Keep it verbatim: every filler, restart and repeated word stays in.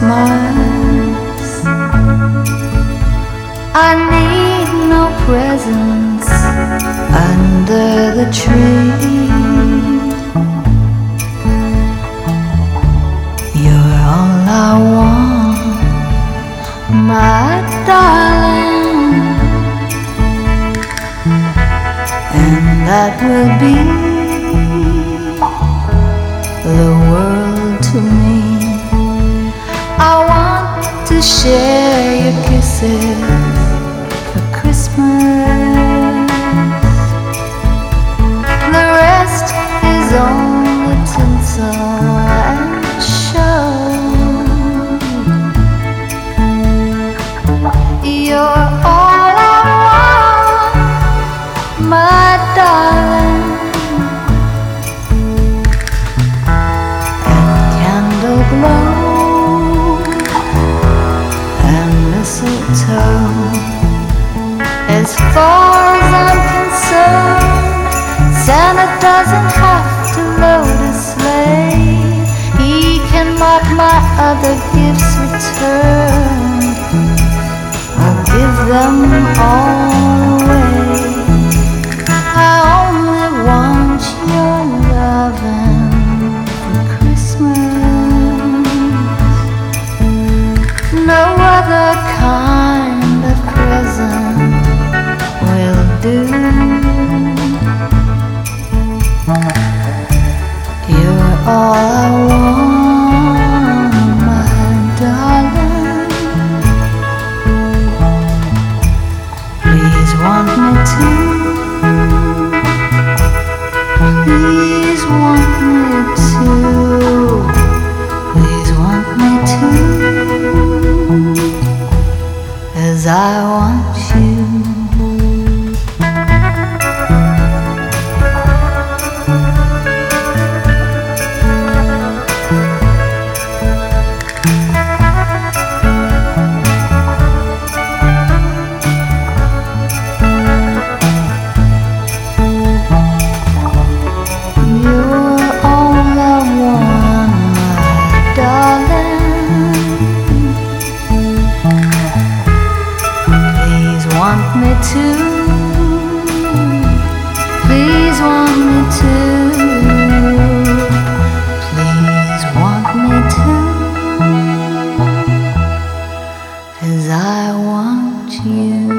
Christmas. I need no presents under the tree. You're all I want, my darling, and that will be the world to me. I want to share your kisses for Christmas. The rest is only tinsel and show. You're all I want, my darling, and candle glow and mistletoe. As far as I'm concerned, Santa doesn't have to load a sleigh. He can mark my other gifts returned. I'll give them all away. I only want your loving for Christmas. No other kind of present will do. You're all I want, my darling. Please want me to. Please want me to. Please want me to, as I want you. Want me to, please want me to, please want me to, as I want you.